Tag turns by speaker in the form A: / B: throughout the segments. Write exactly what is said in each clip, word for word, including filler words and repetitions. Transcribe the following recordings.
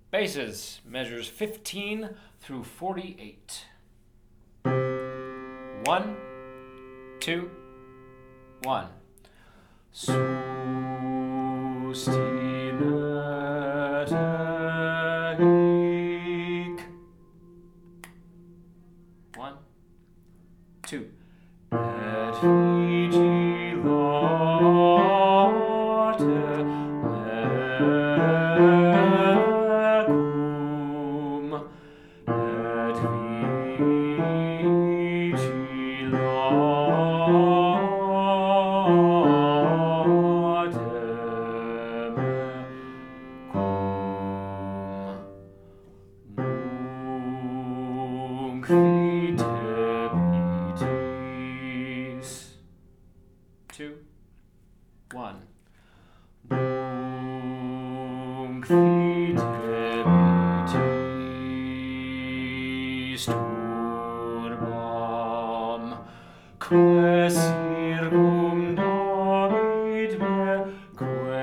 A: Bases measures fifteen through forty-eight. One, two, one. Sustinetek. One, two. Et vigilate mecum. Et vigilate mecum. Nunc videbitis. Two, one. Nunc videbitis turbam, quae circumdabit me, quae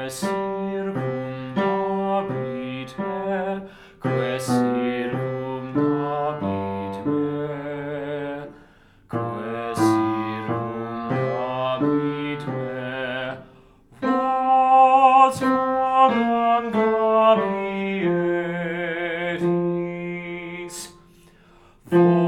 A: circumdabit me, quae circumdabit me, quae circumdabit me. Vos quam gabietis,